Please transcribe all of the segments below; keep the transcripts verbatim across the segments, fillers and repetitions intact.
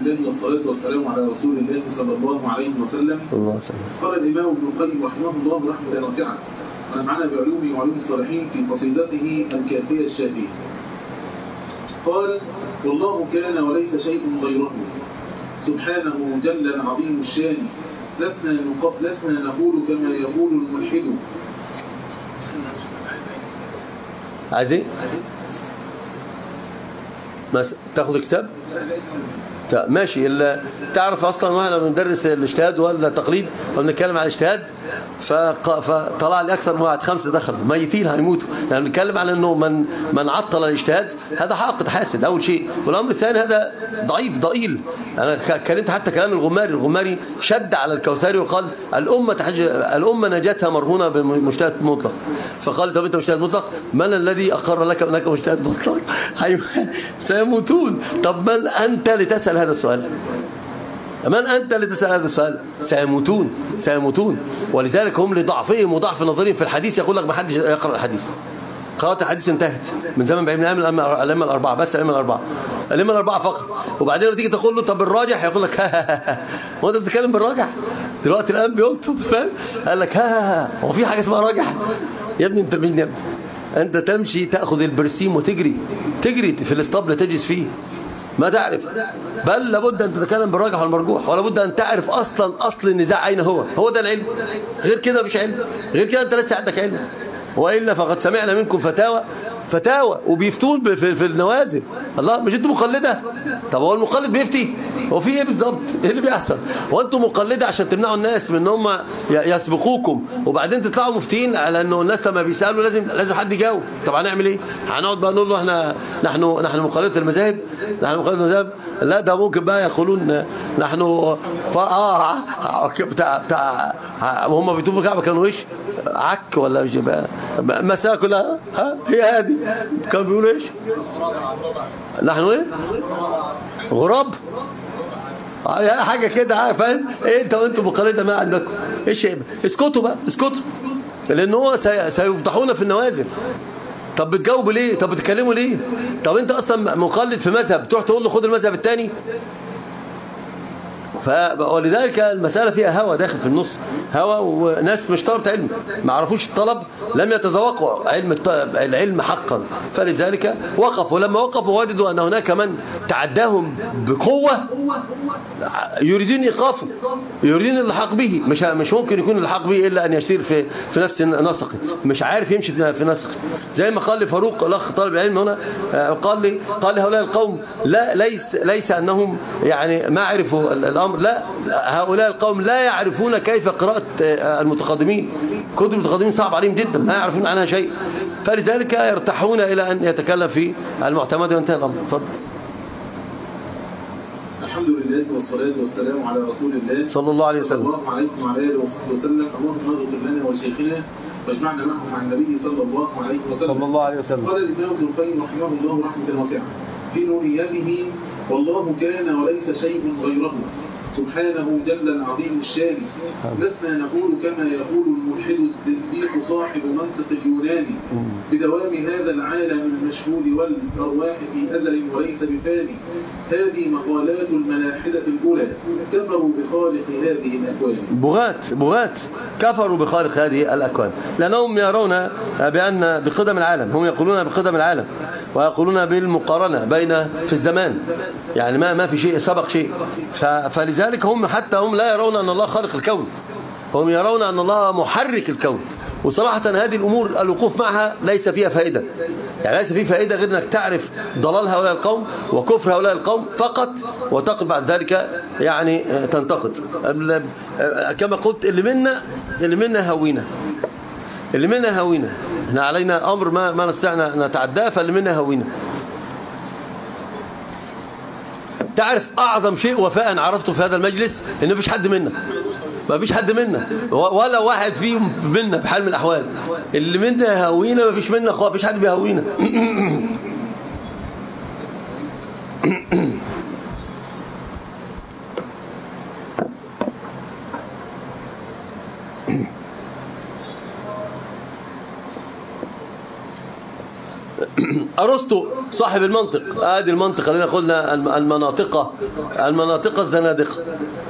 الله والصلاة والسلام على رسول الله صلى الله عليه وسلم. قال الإمام ابن القيم رحمه الله رحمة واسعة ونفعنا بعلومه وعلوم الصالحين في قصيدته الكافية الشافية. قال: والله كان وليس شيء غيره سبحانه جل عظيم الشان، لسنا لسنا نقول كما يقول الملحد. عايزين تاخذ كتاب ماشي. تعرف اصلا واحنا بندرس الاجتهاد ولا التقليد وبنتكلم عن الاجتهاد، فطلع لي اكثر من واحد خمسه دخلوا ميتين هيموتوا. يعني بنتكلم على انه من من عطل الاجتهاد هذا حاقد حاسد اول شيء، والامر الثاني هذا ضعيف ضئيل. انا كلمت حتى كلام الغماري، الغماري شد على الكوثري وقال الامه تحج... الامه نجاتها مرهونه بمجتهد مطلق. فقال طب انت مجتهد مطلق، من الذي اقر لك انك مجتهد مطلق؟ سيموتون. طب من انت لتسال هذا السؤال؟ من أنت لتسأل هذا السؤال؟ سيموتون سيموتون. ولذلك هم لضعفهم وضعف نظرهم في الحديث يقول لك ما حدش يقرأ الحديث. قراءة الحديث انتهت من زمن بعيد، من أيام الأئمة الأربعة، بس الأئمة الأربعة الأئمة الأربعة فقط. وبعدين تيجي تقول له طب الراجح، يقول لك ها ها ها. هو أنت بتتكلم بالراجح؟ دلوقتي الآن بيلطف، فاهم؟ قال لك ها ها ها، هو في حاجة اسمها راجح؟ يا ابني أنت مين يا ابني؟ أنت تمشي تأخذ البرسيم وتجري تجري في الاسطبل تجلس فيه، ما تعرف. بل لابد أن تتكلم بالراجح والمرجوح، ولا بد أن تعرف أصلا أصل النزاع أين هو. هو ده العلم، غير كده مش علم، غير كده أنت لسه عندك علم. وإلا فقد سمعنا منكم فتاوى فتاوى وبيفتون في, في النوازل. الله، مش انتوا مقلدة؟ طب هو المقلد بيفتي؟ هو في ايه بالظبط؟ ايه اللي بيحصل؟ وانتم مقلدة عشان تمنعوا الناس من ان هم يسبقوكم، وبعدين تطلعوا مفتين على انه الناس لما بيسالوا لازم لازم حد يجاوب. طب هنعمل ايه؟ هنقعد بقى نقول له احنا نحن نحن مقلدة المذاهب؟ نحن مقلدة المذاهب؟ لا، ده ممكن بقى يقولون نحن اه بتاع بتاع هم بيطوفوا الكعبه كانوا ايش؟ عك ولا ايش بقى؟ المساله كلها ها هي هذه. كانوا بيقولوا ايش؟ نحن ايه؟ غراب، حاجه كده، فاهم؟ ايه انت وانتم مقلده ما عندكم ايش؟ اسكتوا بقى، اسكتوا، لان هو سيفضحونا في النوازل. طب بتجاوبوا ليه؟ طب بتتكلموا ليه؟ طب انت اصلا مقلد في مذهب تروح تقول له خد المذهب الثاني؟ ولذلك المسألة فيها هوى داخل في النص، هوى، وناس مش طلبة علم ما عرفوش الطلب، لم يتذوقوا علم العلم حقا. فلذلك وقفوا، لما وقفوا وجدوا أن هناك من تعداهم بقوة يريدون إيقافه، يريدون اللحاق به. مش مش ممكن يكون اللحاق به إلا أن يسير في في نفس نسقه، مش عارف يمشي في نسقه. زي ما قال لي فاروق الأخ طالب العلم هنا، قال لي قال لي هؤلاء القوم لا ليس ليس أنهم يعني ما عرفوا الأمر، لا، هؤلاء القوم لا يعرفون كيف قراءة المتقدمين. كتب المتقدمين صعب عليهم جدا، ما يعرفون عنها شيء، فلذلك يرتاحون إلى أن يتكلم في المعتمد وينتهي الأمر. تفضل. الحمد لله والصلاة والسلام على رسول الله صلى الله عليه وسلم. صلى الله عليكم وعلى آله وصحبه وسلم. اللهم اغفر لنا ولشيخنا واجمعنا معهم مع النبي صلى الله عليه وسلم. صلى الله عليه وسلم. قال الإمام ابن القيم رحمه الله رحمة واسعة في نونيته: والله كان وليس شيء غيره سبحانه جل العظيم الشان، لسنا نقول كما يقول الملحد الزنديق صاحب منطق اليوناني بدوام هذا العالم المشهود والأرواح في أزل وليس بفاني. هذه مقالات الملاحدة الأولى، كفروا بخالق هذه الأكوان. بغاة بغاة كفروا بخالق هذه الأكوان، لأنهم يرون بأن بقدم العالم، هم يقولون بقدم العالم ويقولون بالمقارنة بين في الزمان، يعني ما ما في شيء سبق شيء. فلذلك هم حتى هم لا يرون أن الله خالق الكون، هم يرون أن الله محرك الكون. وصراحة هذه الأمور الوقوف معها ليس فيها فائدة، يعني ليس فيه فائدة غير أنك تعرف ضلال هؤلاء القوم وكفر هؤلاء القوم فقط، وتقف بعد ذلك يعني تنتقد. كما قلت اللي منا اللي منا هوينا اللي منا هوينا احنا علينا أمر ما ما نستطيع نتعداه، فاللي منا هوينا. تعرف أعظم شيء وفاء عرفته في هذا المجلس إن مفيش حد منا، ما فيش حد منا ولا واحد فيهم منا بحال من الأحوال. اللي منا هوينا، ما فيش منا ما فيش حد بيهوينا. أرسطو صاحب المنطق، هذه المنطق اللي قلنا المناطق المناطق الزنادقة.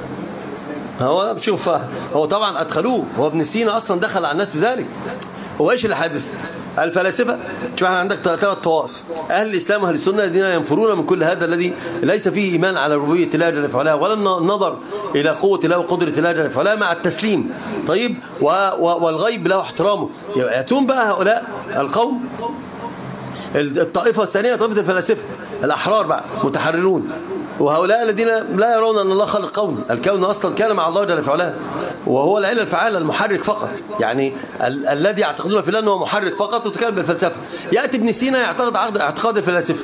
هو شوف هو طبعا أدخلوه، هو ابن سينا أصلا دخل على الناس بذلك. هو إيش اللي حادث؟ الفلاسفة. شوف احنا عندك ثلاث طوائف، أهل الإسلام وأهل السنة الذين ينفرون من كل هذا الذي ليس فيه إيمان على ربوبية الله جل وعلا ولا النظر إلى قوة الله وقدرة الله جل وعلا مع التسليم. طيب والغيب له احترامه. يأتون بقى هؤلاء القوم الطائفة الثانية، طائفة الفلاسفة الأحرار بقى متحررون، وهؤلاء الذين لا يرون أن الله خلق كون، الكون أصلا كان مع الله جل وعلا وهو العلة الفعالة المحرك فقط، يعني ال الذي يعتقدون في الله أنه محرك فقط، وتكلم بالفلسفة. يأتي ابن سينا يعتقد اعتقاد الفلاسفة،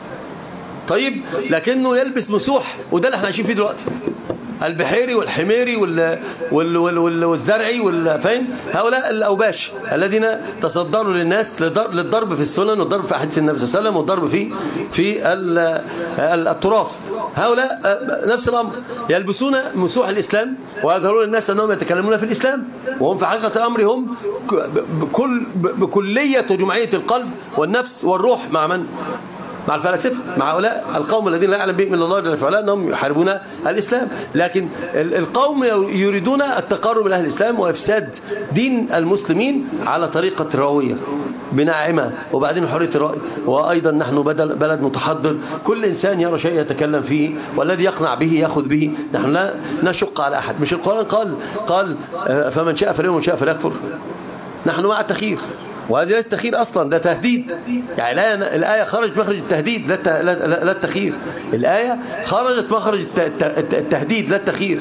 طيب لكنه يلبس مسوح، وده اللي احنا عايشين فيه دلوقتي. البحيري والحميري وال... وال... وال... وال... والزرعي والفاهم، هؤلاء الأوباش الذين تصدروا للناس للضرب في السنن والضرب في أحاديث النبي صلى الله عليه وسلم والضرب في في التراث. هؤلاء نفس الأمر، يلبسون مسوح الإسلام ويظهرون للناس أنهم يتكلمون في الإسلام، وهم في حقيقة الأمر هم بكل بكلية وجمعية القلب والنفس والروح مع من؟ مع الفلاسفة، مع هؤلاء القوم الذين لا يعلم بهم الا الله جل وعلا انهم يحاربون الاسلام. لكن القوم يريدون التقرب الى اهل الاسلام وافساد دين المسلمين على طريقه رويه بناعمه، وبعدين حريه الراي. وايضا نحن بدل بلد متحضر، كل انسان يرى شيء يتكلم فيه، والذي يقنع به ياخذ به. نحن لا نشق على احد. مش القران قال قال فمن شاء فليؤمن ومن شاء فليكفر؟ نحن مع التخيير، وهذه لا التخيير أصلا، ده تهديد. يعني الآية, الآية خرجت مخرج التهديد لا لا التخيير. الآية خرجت مخرج التهديد لا التخيير.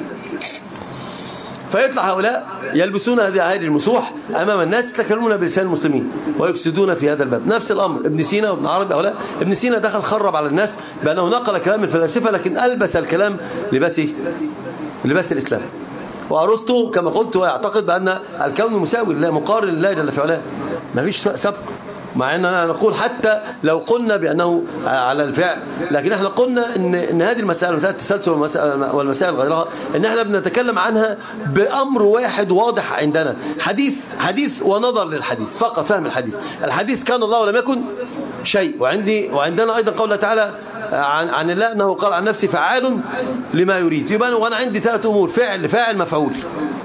فيطلع هؤلاء يلبسون هذه المسوح أمام الناس، يتكلمون بلسان المسلمين ويفسدون في هذا الباب. نفس الأمر ابن سينا وابن عربي هؤلاء. ابن سينا دخل خرب على الناس بأنه نقل كلام الفلاسفة، لكن ألبس الكلام لباسه لباس الإسلام. وأرسطو كما قلت ويعتقد بأن الكون مساوي لا مقارن لله جل وعلا، ما فيش سبق. مع أننا نقول حتى لو قلنا بأنه على الفعل، لكن احنا قلنا إن, إن هذه المسألة مسألة التسلسل والمسائل غيرها، إن احنا بنتكلم عنها بأمر واحد واضح عندنا، حديث حديث ونظر للحديث فقط، فهم الحديث. الحديث كان الله ولم يكن شيء. وعندي وعندنا أيضا قوله تعالى عن, عن الله أنه قال عن نفسه فعال لما يريد. يبقى وأنا عندي ثلاث أمور: فعل فاعل مفعول.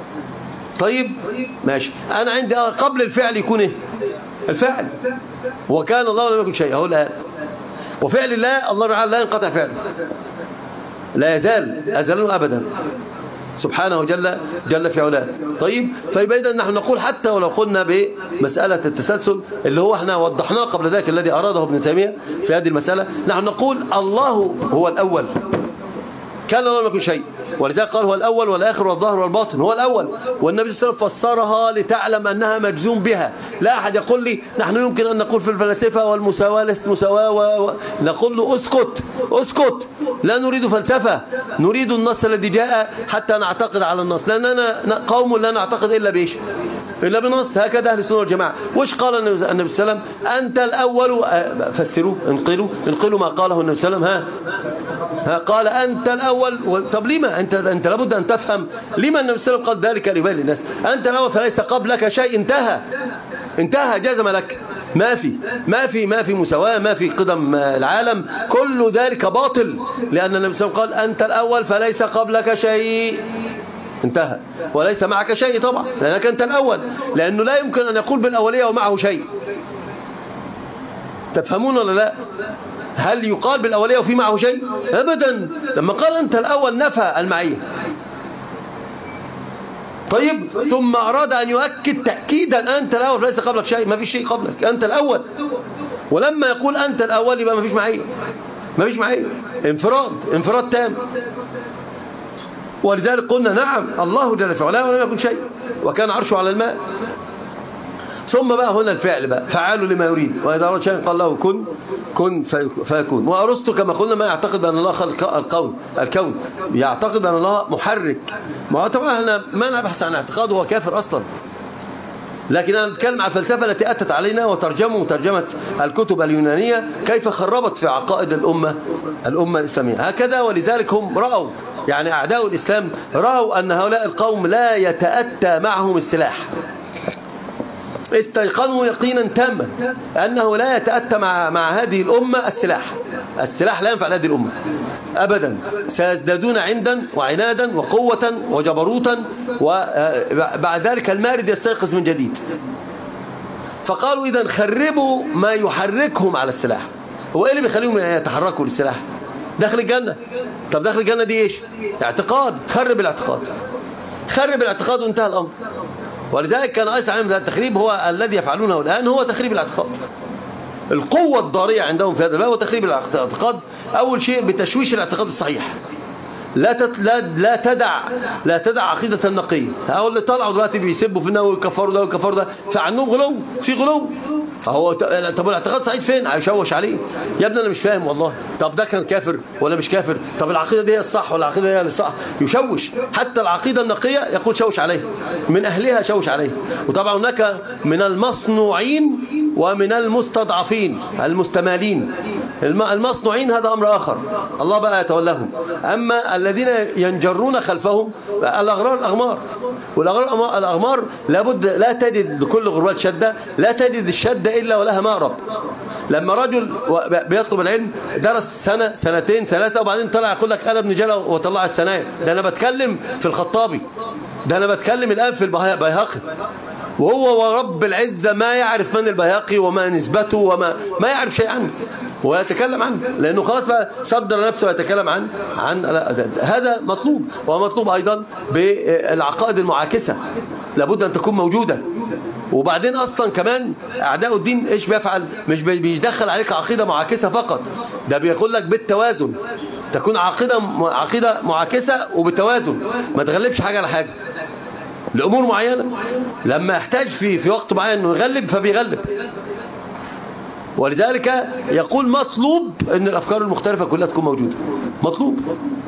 طيب ماشي، أنا عندي قبل الفعل يكون إيه؟ الفعل. وكان الله لم يكن شيء، أقول الآن. وفعل الله الله تعالى لا ينقطع فعله، لا يزال أزلا أبدا سبحانه جل جل في علاه. طيب فيبقى إذن نحن نقول حتى ولو قلنا بمسألة التسلسل اللي هو احنا وضحناه قبل ذلك الذي أراده ابن تيمية في هذه المسألة، نحن نقول الله هو الأول، كان الله لم يكن شيء، ولذلك قال هو الأول والآخر والظاهر والباطن، هو الأول. والنبي صلى الله عليه وسلم فسرها لتعلم أنها مجزوم بها. لا أحد يقول لي نحن يمكن أن نقول في الفلسفة والمساواة ليست مساواة و... نقول له اسكت اسكت، لا نريد فلسفة، نريد النص الذي جاء حتى نعتقد على النص، لأننا قوم لا نعتقد إلا بإيش؟ إلا بنص. هكذا أهل السنة والجماعة. وش قال النبي صلى الله عليه وسلم؟ أنت الأول. فسروا انقلوا انقلوا ما قاله النبي صلى الله عليه وسلم. ها ها قال أنت الأول. طب لما أنت أنت لابد أن تفهم لما النبي صلى الله عليه وسلم قال ذلك ليبين للناس. أنت الأول فليس قبلك شيء، انتهى انتهى جزم لك، ما في ما في ما في مساواة، ما في قدم العالم، كل ذلك باطل، لأن النبي صلى الله عليه وسلم قال أنت الأول فليس قبلك شيء، انتهى. وليس معك شيء طبعا لأنك أنت الأول، لأنه لا يمكن أن يقول بالأولية ومعه شيء. تفهمون ولا لا؟ هل يقال بالأولية وفي معه شيء؟ أبدا. لما قال أنت الأول نفى المعية. طيب ثم أراد أن يؤكد تأكيدا أنت الأول فليس قبلك شيء، ما في شيء قبلك، أنت الأول. ولما يقول أنت الأول يبقى ما فيش معية، ما فيش معية، انفراد انفراد تام. ولذلك قلنا نعم الله جل في علاه ولم يكن شيء، وكان عرشه على الماء. ثم بقى هنا الفعل بقى فعال لما يريد، وإذا أراد شيء قال له كن كن فيكون. وأرسطو كما قلنا ما يعتقد أن الله خلق الكون الكون يعتقد أن الله محرك. ما طبعا احنا ما نبحث عن اعتقاده، هو كافر أصلا، لكن أنا بتكلم عن الفلسفة التي أتت علينا وترجموا ترجمة الكتب اليونانية كيف خربت في عقائد الأمة الأمة الإسلامية هكذا. ولذلك هم رأوا، يعني أعداء الإسلام رأوا أن هؤلاء القوم لا يتأتى معهم السلاح، استيقنوا يقينا تاما أنه لا يتأتى مع, مع هذه الأمة السلاح. السلاح لا ينفع لهذه الأمة أبدا. سيزدادون عندا وعنادا وقوة وجبروتا، وبعد ذلك المارد يستيقظ من جديد. فقالوا إذن خربوا ما يحركهم على السلاح. هو إيه اللي بيخليهم يتحركوا للسلاح؟ داخل الجنة. طب داخل الجنة دي إيش؟ اعتقاد. خرب الاعتقاد، خرب الاعتقاد وانتهى الأمر. ولذلك كان أيسر عليهم التخريب هو الذي يفعلونه الآن، هو تخريب الاعتقاد. القوة الضارية عندهم في هذا الباب هو تخريب الاعتقاد. أول شيء بتشويش الاعتقاد الصحيح. لا تت... لا لا تدع لا تدع عقيدة النقية. هؤلاء اللي طلعوا دلوقتي بيسبوا في النووي ويكفروا ده ويكفروا ده، فعندهم غلو، في غلو. فهو طب الاعتقاد سعيد فين؟ هيشوش عليه. يا ابني انا مش فاهم والله. طب ده كان كافر ولا مش كافر؟ طب العقيده دي هي الصح ولا العقيده دي هي الصح؟ يشوش. حتى العقيده النقيه يقول شوش عليه، من اهلها شوش عليه. وطبعا هناك من المصنوعين ومن المستضعفين المستمالين. المصنوعين هذا امر اخر، الله بقى يتولاهم. اما الذين ينجرون خلفهم الاغرار الاغمار، والاغرار الاغمار لابد لا تجد لكل غربال شده، لا تجد الشده إلا ولها مأرب. لما رجل بيطلب العلم درس سنة سنتين ثلاثة وبعدين طلع يقول لك أنا ابن جلة وطلعت ثنايا، ده أنا بتكلم في الخطابي، ده أنا بتكلم الآن في البيهقي، وهو ورب العزة ما يعرف من البيهقي وما نسبته وما ما يعرف شيء عنه ويتكلم عنه، لأنه خلاص بقى صدر نفسه ويتكلم عن عن هذا مطلوب. ومطلوب أيضا بالعقائد المعاكسة، لابد أن تكون موجودة. وبعدين اصلا كمان اعداء الدين ايش بيفعل؟ مش بيدخل عليك عقيده معاكسه فقط، ده بيقول لك بالتوازن، تكون عقيده عقيده معاكسه وبالتوازن، ما تغلبش حاجه على حاجه لامور معينه. لما يحتاج في في وقت معين انه يغلب فبيغلب. ولذلك يقول مطلوب ان الافكار المختلفه كلها تكون موجوده، مطلوب.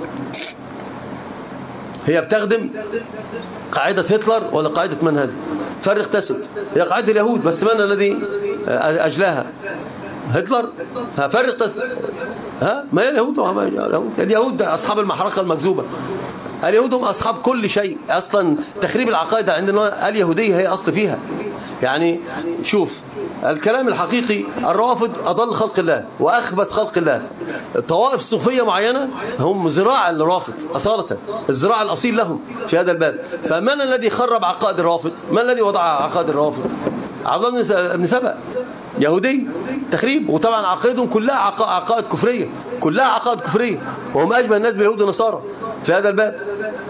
هي بتخدم قاعدة هتلر ولا قاعدة من هذه؟ فرق تسد. هي قاعدة اليهود، بس من الذي أجلاها؟ هتلر. فرق تسد. ها؟ ما هي اليهود؟ ما هي اليهود. اليهود أصحاب المحرقة المكذوبة. اليهود هم أصحاب كل شيء. أصلا تخريب العقائد عندنا اليهودية هي أصل فيها. يعني شوف الكلام الحقيقي، الروافض أضل خلق الله وأخبث خلق الله. طوائف صوفية معينة هم زراع الروافض أصالة، الزراع الأصيل لهم في هذا الباب. فمن الذي خرب عقائد الروافض؟ من الذي وضع عقائد الروافض؟ عبد الله بن سبأ، يهودي تخريب. وطبعا عقائدهم كلها عقائد كفرية، كلها عقائد كفرية، وهم أشبه الناس باليهود والنصارى في هذا الباب.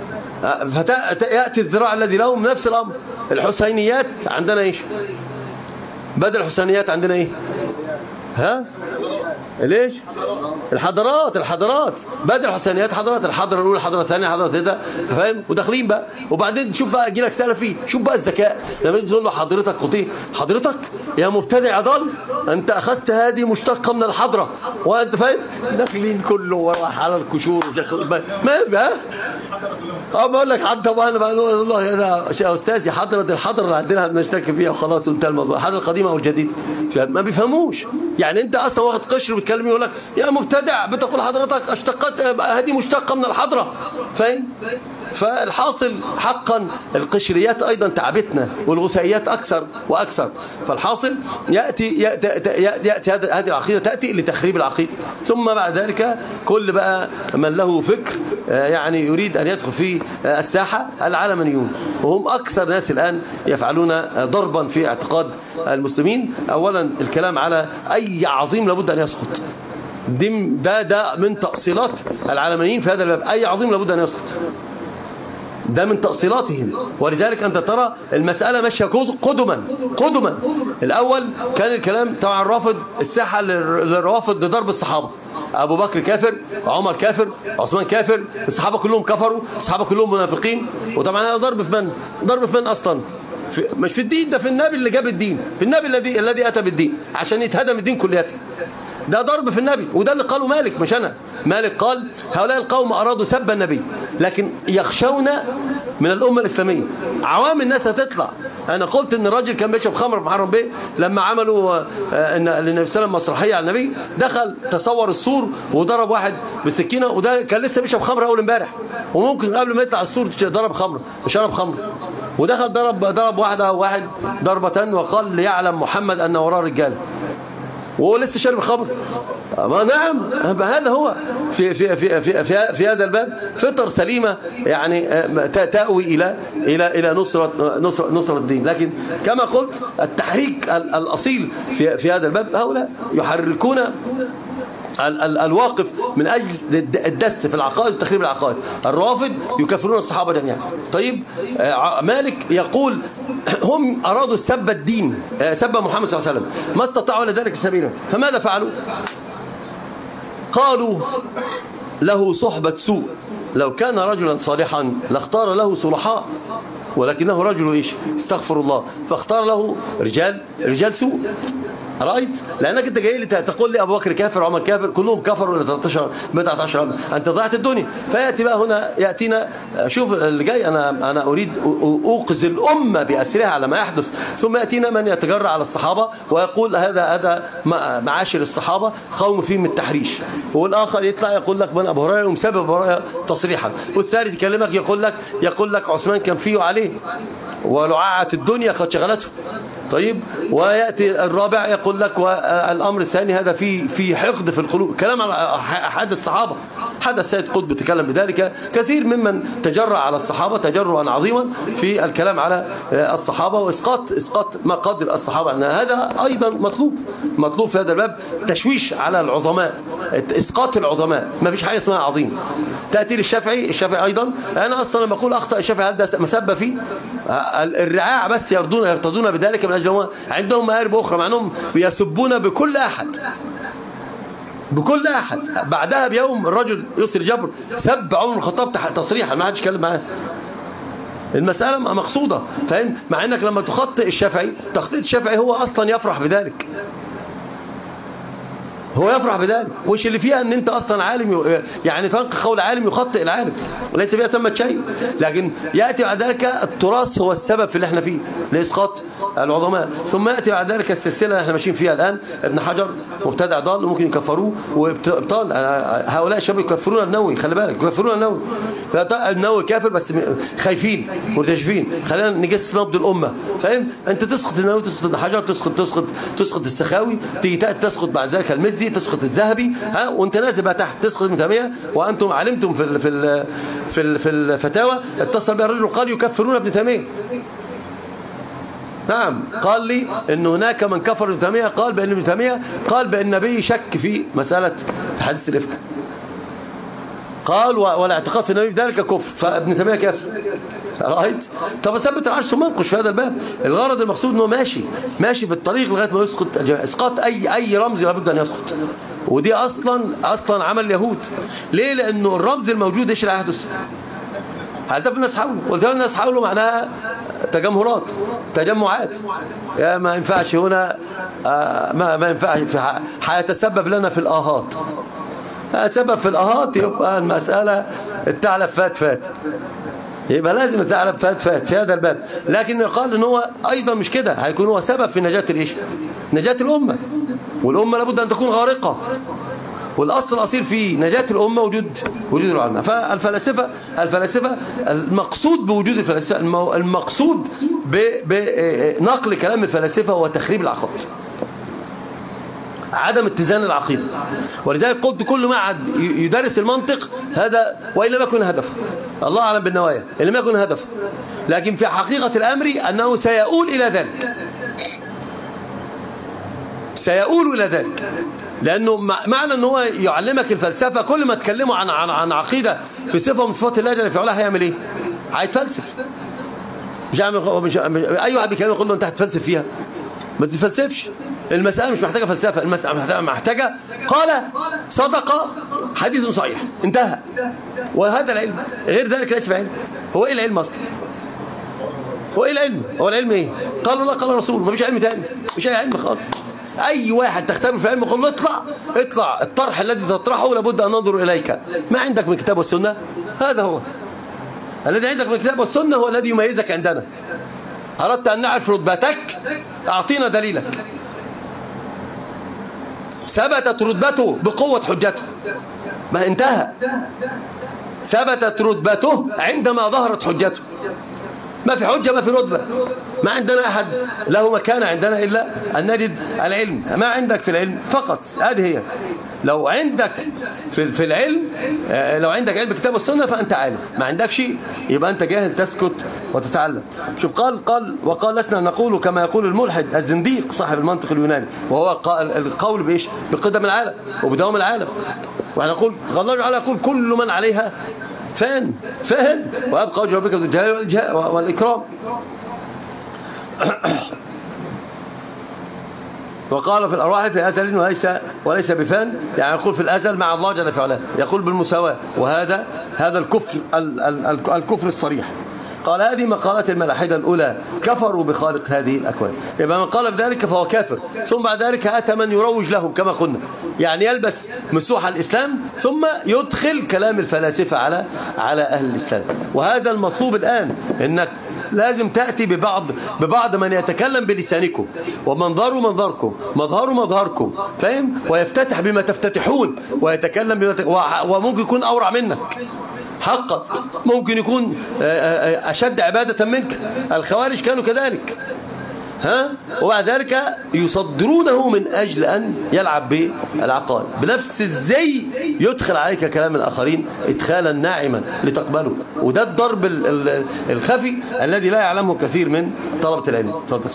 فيأتي الزراع الذي لهم نفس الأمر. الحسينيات عندنا إيش؟ بدل الحسينيات عندنا إيه؟ ها؟ ليش؟ الحضارات الحضارات بدل الحسينيات حضارات، الحضاره الاولى، الحضاره الثانيه، الحضاره الثالثه، فاهم؟ وداخلين بقى. وبعدين شوف بقى يجي لك سلفي، شوف بقى الذكاء لما تقول له حضرتك قلت حضرتك يا مبتدع ضل، انت اخذت هذه مشتقه من الحضره، وانت فاهم؟ داخلين كله وراح على الكشور وشغل ما في. ها؟ اه بقول لك حتى طبعا انا بقول والله انا يا استاذي حضره الحضره اللي عندنا بنشتكي فيها وخلاص وانتهى الموضوع. الحضره القديمه او الجديده ما بيفهموش. يعني انت اصلا واخد قشر بتكلم يقول لك يا مبتدع بتقول حضرتك اشتقت هذه مشتقه من الحضره، فاهم؟ فالحاصل حقا القشريات ايضا تعبتنا والغثائيات اكثر واكثر. فالحاصل ياتي ياتي, يأتي هذه العقيده تاتي لتخريب العقيده، ثم بعد ذلك كل بقى من له فكر يعني يريد ان يدخل في الساحه العلمانيون، وهم اكثر ناس الان يفعلون ضربا في اعتقاد المسلمين. اولا الكلام على اي عظيم لابد ان يسقط، ده ده من تأصيلات العلمانيين في هذا الباب. أي عظيم لابد أن يسقط، ده من تأصيلاتهم. ولذلك أنت ترى المسألة ماشية قدما قدما. الأول كان الكلام طبعا الرافض، الساحة للروافض لضرب الصحابة، أبو بكر كافر، عمر كافر، عثمان كافر، الصحابة كلهم كفروا، الصحابة كلهم منافقين. وطبعا هذا ضرب في من؟ ضرب في من أصلا؟ في مش في الدين، ده في النبي اللي جاب الدين، في النبي الذي الذي أتى بالدين عشان يتهدم الدين كلياته. ده ضرب في النبي، وده اللي قاله مالك مش أنا. مالك قال هؤلاء القوم أرادوا سب النبي لكن يخشون من الأمة الإسلامية. عوام الناس هتطلع. أنا قلت إن الراجل كان بيشرب خمر في محرم بيه لما عملوا إن النبي صلى الله عليه وسلم مسرحية على النبي، دخل تصور السور وضرب واحد بالسكينة، وده كان لسه بيشرب خمر أول امبارح، وممكن قبل ما يطلع السور ضرب خمر وشرب خمر. ودخل ضرب ضرب واحدة واحد ضربة وقال ليعلم محمد أن وراه رجال، وهو لسه شارب الخمر. نعم، هذا هو في في في في في, في هذا الباب فطر سليمة يعني تأوي إلى إلى إلى نصرة نصرة نصرة الدين. لكن كما قلت التحريك الأصيل في في هذا الباب هؤلاء يحركون ال ال الواقف من أجل الدس في العقائد وتخريب العقائد. الروافض يكفرون الصحابة جميعا. طيب مالك يقول هم أرادوا سب الدين، سب محمد صلى الله عليه وسلم، ما استطاعوا لذلك سبيلا، فماذا فعلوا؟ قالوا له صحبة سوء، لو كان رجلا صالحا لاختار له صلحاء، ولكنه رجل إيش؟ استغفر الله، فاختار له رجال رجال سوء. رأيت؟ لأنك أنت جاي لي تقول لي أبو بكر كافر وعمر كافر، كلهم كفروا إلى ثلاثة عشر بضعة عشر، أنت ضيعت الدنيا. فيأتي بقى هنا يأتينا، شوف اللي جاي، أنا أنا أريد أوقظ الأمة بأسرها على ما يحدث، ثم يأتينا من يتجرع على الصحابة ويقول هذا هذا معاشر الصحابة قوم فيهم التحريش، والآخر يطلع يقول لك من أبو هريرة ومسبب أبو هريرة تصريحا، والثالث يكلمك يقول لك يقول لك عثمان كان فيه عليه ولعاعة الدنيا قد شغلته. طيب، ويأتي الرابع يقول لك والأمر الثاني هذا في في حقد في القلوب، كلام على أحد الصحابة. حدث سيد قطب تكلم بذلك، كثير ممن تجرأ على الصحابة تجرؤا عظيما في الكلام على الصحابة وإسقاط إسقاط مقادر الصحابة. هذا أيضا مطلوب مطلوب في هذا الباب، تشويش على العظماء، إسقاط العظماء، ما فيش حاجة اسمها عظيم. تأتي للشافعي، الشافعي أيضا، أنا أصلا لما أقول أخطأ الشافعي هذا مسبة فيه، الرعاع بس يرضون يرتضون بذلك من أجل عندهم مآرب أخرى، مع أنهم يسبون بكل أحد بكل أحد. بعدها بيوم الرجل يسر جبر سب عمر الخطاب تصريحا، ما حدش يتكلم معاه. المسألة مقصودة، فاهم؟ مع أنك لما تخطئ الشافعي، تخطيط الشافعي هو أصلا يفرح بذلك، هو يفرح بذلك، وش اللي فيها ان انت اصلا عالم، يعني تنقل قول عالم يخطئ العالم، ليس فيها ثمة شيء. لكن ياتي بعد ذلك التراث هو السبب في اللي احنا فيه لاسقاط العظماء، ثم ياتي بعد ذلك السلسله اللي احنا ماشيين فيها الان. ابن حجر مبتدع ضال وممكن يكفروه، وابطال هؤلاء الشباب يكفرون النووي، خلي بالك يكفرون النووي. النووي كافر بس خايفين مرتجفين، خلينا نجس نبض الامه، فاهم؟ انت تسقط النووي، تسقط ابن حجر، تسقط تسقط تسقط السخاوي، تيجي تسقط بعد ذلك المزي، تسقط الذهبي، ها، وانت نازل بقى تحت تسقط ابن تيميه. وانتم علمتم في ال في ال في ال في الفتاوى، اتصل بها الرجل قال يكفرون ابن تيميه. نعم، قال لي ان هناك من كفر ابن تيميه، قال بان ابن تيميه قال بان النبي شك في مساله في حديث الافك، قال والاعتقاد في النبي بذلك كفر، فابن تيميه كافر. رايت؟ طب ثبت العرش ثم انقش في هذا الباب. الغرض المقصود انه ماشي ماشي في الطريق لغايه ما يسقط اسقاط اي اي رمز لابد ان يسقط، ودي اصلا اصلا عمل اليهود. ليه؟ لانه الرمز الموجود ايش اللي هيحدث؟ هتف الناس حوله، قلت الناس حوله معناها تجمهرات تجمعات، يا ما ينفعش هنا، ما ما ينفعش، هيتسبب لنا في الاهات، هيتسبب في الاهات، يبقى المساله الثعلب فات فات، يبقى لازم الثعلب فات فات في هذا الباب. لكن يقال ان هو ايضا مش كده، هيكون هو سبب في نجاة الايش؟ نجاة الامه، والامه لابد ان تكون غارقه، والاصل الاصيل في نجاة الامه وجود وجود العلماء. فالفلاسفه الفلاسفه المقصود بوجود الفلاسفه، المقصود بنقل كلام الفلاسفه هو تخريب العقائد، عدم اتزان العقيده. ولذلك قلت كل ما عاد يدرس المنطق هذا، وإن لم يكن هدفه، الله أعلم بالنوايا، إن لم يكن هدفه، لكن في حقيقة الأمر أنه سيؤول إلى ذلك، سيؤول إلى ذلك. لأنه معنى أنه يعلمك الفلسفة، كل ما تكلمه عن عن عن عقيدة في صفة من صفات الله جل في علاه هيعمل إيه؟ هيتفلسف. مش مش أي واحد بيكلمه يقول له أنت هتفلسف فيها، ما تتفلسفش. المسألة مش محتاجة فلسفة، المسألة محتاجة قال صدق حديث صحيح، انتهى. وهذا العلم، غير ذلك ليس بعلم. هو ايه العلم اصلا؟ هو ايه العلم؟ هو العلم ايه؟ قال الله قال الرسول، ما فيش علم تاني، مش اي علم خالص. اي واحد تختبر في العلم يقول له اطلع اطلع، الطرح الذي تطرحه لابد ان ننظر اليك، ما عندك من الكتاب والسنة، هذا هو الذي عندك من الكتاب والسنة، هو الذي يميزك عندنا. أردت أن نعرف رتبتك، أعطينا دليلك. ثبتت رتبته بقوة حجته، ما انتهى. ثبتت رتبته عندما ظهرت حجته. ما في حجة، ما في رتبة، ما عندنا أحد له مكانة عندنا إلا أن نجد العلم. ما عندك في العلم فقط، هذه هي. لو عندك في في العلم، لو عندك علم كتاب السنة فأنت عالم، ما عندك شيء يبقى أنت جاهل تسكت وتتعلم. شوف قال قال وقال لسنا نقول كما يقول الملحد الزنديق صاحب المنطق اليوناني، وهو القول بإيش؟ بقدم العالم وبدوام العالم. وأنا نقول الله تعالى يقول كل من عليها فان فان ويبقى وجه ربك ذو الجلال والإكرام. وقال في الأرواح في أزل وليس وليس بفان، يعني يقول في الأزل مع الله جل في علاه، يقول بالمساواة، وهذا هذا الكفر الكفر الصريح. قال هذه مقالات الملاحدة الأولى، كفروا بخالق هذه الأكوان. يبقى من قال بذلك فهو كافر. ثم بعد ذلك أتى من يروج له كما قلنا، يعني يلبس مسوح الإسلام ثم يدخل كلام الفلاسفة على على أهل الإسلام. وهذا المطلوب الآن، إنك لازم تأتي ببعض ببعض من يتكلم بلسانكم، ومنظره منظركم، مظهره مظهركم، فاهم؟ ويفتتح بما تفتتحون، ويتكلم بما ت... وممكن يكون أورع منك حقا، ممكن يكون أشد عبادة منك. الخوارج كانوا كذلك، ها؟ وبعد ذلك يصدرونه من أجل أن يلعب بالعقائد بنفس الزي، يدخل عليك كلام الآخرين إدخالا ناعما لتقبله. وده الضرب الخفي الذي لا يعلمه كثير من طلبة العلم. تفضل.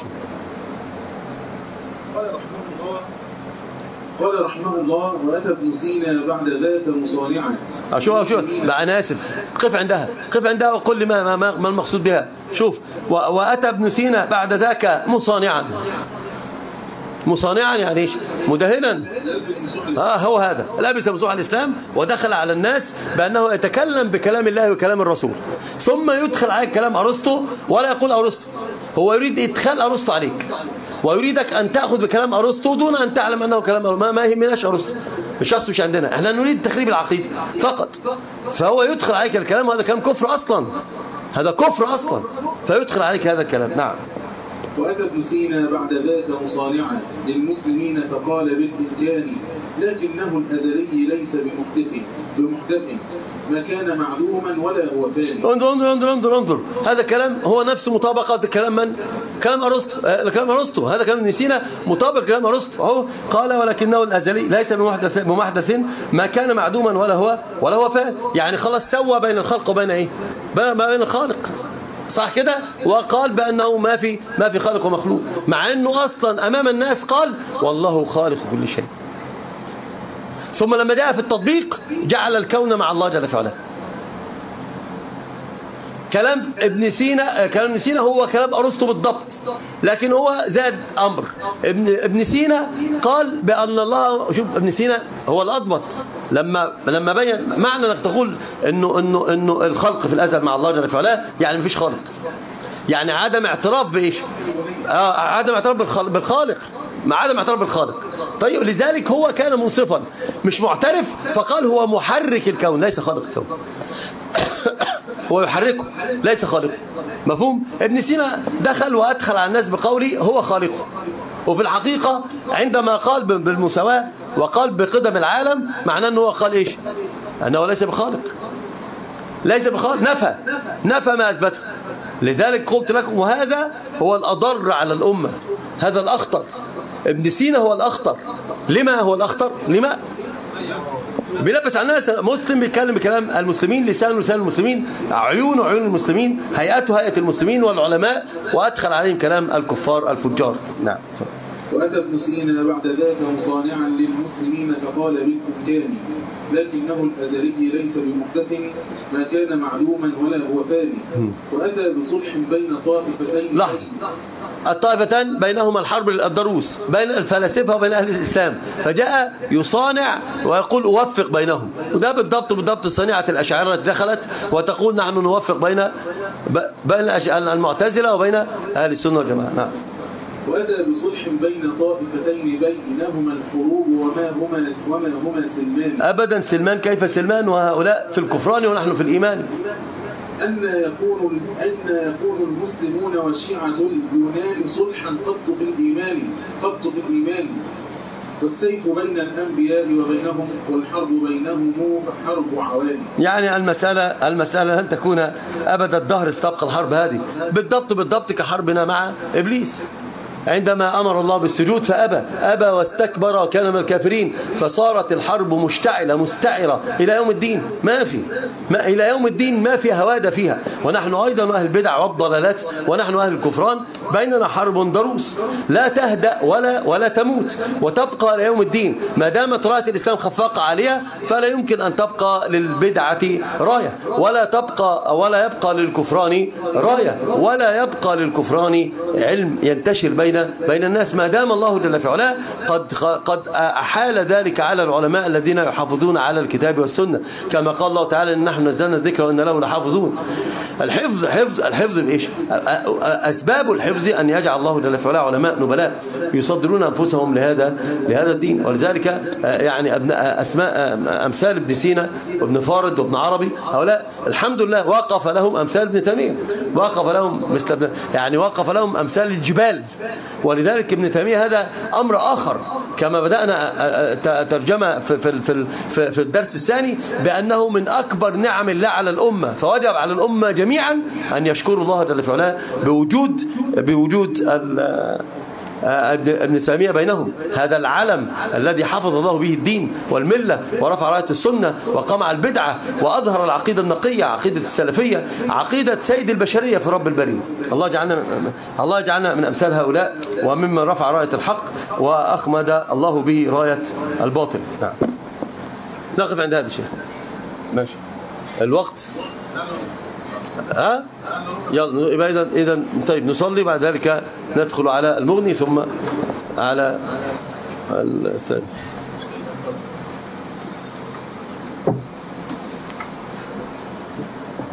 قال رحمه الله وأتى ابن سينا بعد ذاك مصانعا. شوف شوف بقى، أنا آسف، قف عندها قف عندها وقل لي ما, ما, ما المقصود بها. شوف، وأتى ابن سينا بعد ذاك مصانعا. مصانعا يعني ايش؟ مدهنا. اه هو هذا لابس مسوح الإسلام، ودخل على الناس بأنه يتكلم بكلام الله وكلام الرسول، ثم يدخل عليك كلام أرسطو ولا يقول أرسطو. هو يريد إدخال أرسطو عليك، ويريدك أن تأخذ بكلام أرسطو دون أن تعلم أنه كلام أرسطو. ما, ما يهمناش أرسطو، الشخص مش عندنا، احنا نريد تخريب العقيدة فقط. فهو يدخل عليك الكلام، وهذا كلام كفر أصلا، هذا كفر أصلا، فيدخل عليك هذا الكلام. نعم. وأتى ابن سينا بعد ذاك مصانعا للمسلمين فقال بالإمكان لكنه الأزلي ليس بمحدث بمحدث ما كان معدوما ولا هو فاني. انظر انظر انظر انظر انظر هذا كلام هو نفس مطابقة كلام من؟ كلام أرسطو. آه كلام أرسطو، هذا كلام ابن سينا مطابق كلام أرسطو. اهو قال ولكنه الأزلي ليس بمحدث بمحدث ما كان معدوما ولا هو ولا هو فاني. يعني خلاص سوى بين الخلق وبين ايه؟ بين الخالق، صح كده؟ وقال بأنه ما في ما في خالق ومخلوق، مع أنه أصلا أمام الناس قال والله خالق كل شيء. ثم لما جاء في التطبيق جعل الكون مع الله جل وعلا. كلام ابن سينا كلام ابن سينا هو كلام أرسطو بالضبط، لكن هو زاد أمر. ابن ابن سينا قال بأن الله، شوف ابن سينا هو الأضبط لما لما بين معنى انك تقول انه انه انه الخلق في الازل مع الله جل وعلا، يعني مفيش خالق، يعني عدم اعتراف بايش؟ اه عدم اعتراف بالخالق، مع عدم اعتراف بالخالق. طيب لذلك هو كان منصفا، مش معترف، فقال هو محرك الكون ليس خالق الكون. هو يحركه ليس خالقه. مفهوم؟ ابن سينا دخل وادخل على الناس بقوله هو خالقه، وفي الحقيقة عندما قال بالمساواة وقال بقدم العالم معناه أنه قال إيش؟ أنه ليس بخالق، ليس بخالق، نفى نفى ما أثبته. لذلك قلت لكم وهذا هو الأضر على الأمة، هذا الأخطر. ابن سينا هو الأخطر. لما هو الأخطر؟ لما بيلبس على الناس، مسلم بيتكلم بكلام المسلمين، لسانه لسان المسلمين، عيونه عيون المسلمين، هيئته هيئة المسلمين والعلماء، وأدخل عليهم كلام الكفار الفجار. نعم. وأتى ابن سينا بعد ذاك مصانعا للمسلمين فقال بالإمكان لكنه الأزلي ليس بمحدث ما كان معدوما ولا هو فاني. وأتى بصلح بين طائفتين. لحظة، الطائفتان بينهما الحرب الضروس بين الفلاسفة وبين أهل الإسلام، فجاء يصانع ويقول أوفق بينهم. وده بالضبط بالضبط صنيعة الأشاعرة التي دخلت وتقول نحن نوفق بين بين المعتزلة وبين أهل السنة والجماعة. نعم. وأتى بصلح بين طائفتين بينهما الحروب وما هما وما هما سلمان. أبدا سلمان، كيف سلمان وهؤلاء في الكفران ونحن في الإيمان؟ أن يكون أن يكون المسلمون وشيعة اليونان صلحا قط في الإيمان قط في الإيمان والسيف بين الأنبياء وبينهم والحرب بينهم فحرب عوالي. يعني المسألة المسألة لن تكون أبد الدهر استبقى الحرب هذه بالضبط بالضبط كحربنا مع إبليس عندما أمر الله بالسجود فأبى أبى واستكبر وكان من الكافرين، فصارت الحرب مشتعلة مستعرة إلى يوم الدين. ما في ما إلى يوم الدين ما في هوادة فيها. ونحن أيضا أهل البدع والضلالات ونحن أهل الكفران بيننا حرب ضروس لا تهدأ ولا ولا تموت وتبقى إلى يوم الدين. ما دامت راية الإسلام خفاقة عليها فلا يمكن أن تبقى للبدعة راية ولا تبقى ولا يبقى للكفران راية ولا يبقى للكفران علم ينتشر بين بين الناس ما دام الله جل في علاه قد قد أحال ذلك على العلماء الذين يحافظون على الكتاب والسنة، كما قال الله تعالى إن نحن نزلنا الذكر وإن له لحافظون. الحفظ حفظ الحفظ بإيش؟ أسباب الحفظ أن يجعل الله جل في علاه علماء نبلاء يصدرون أنفسهم لهذا لهذا الدين. ولذلك يعني أبناء أسماء أمثال ابن سينا وابن فارض وابن عربي هؤلاء الحمد لله وقف لهم أمثال ابن تيمية، وقف لهم مثل يعني وقف لهم أمثال الجبال. ولذلك ابن تيمية هذا أمر آخر كما بدأنا ترجمة في, في, في, في الدرس الثاني بأنه من أكبر نعم الله على الأمة، فوجب على الأمة جميعا أن يشكروا الله جل وعلا بوجود بوجود ابن تيمية بينهم. هذا العلم الذي حفظ الله به الدين والملة ورفع راية السنة وقمع البدعة وأظهر العقيدة النقية عقيدة السلفية عقيدة سيد البشرية في رب البرية. الله يجعلنا الله يجعلنا من أمثال هؤلاء وممن رفع راية الحق وأخمد الله به راية الباطل. نعم نقف عند هذا الشيء. ماشي الوقت ها يلا يبقى اذا اذا طيب نصلي بعد ذلك ندخل على المغني ثم على الثاني.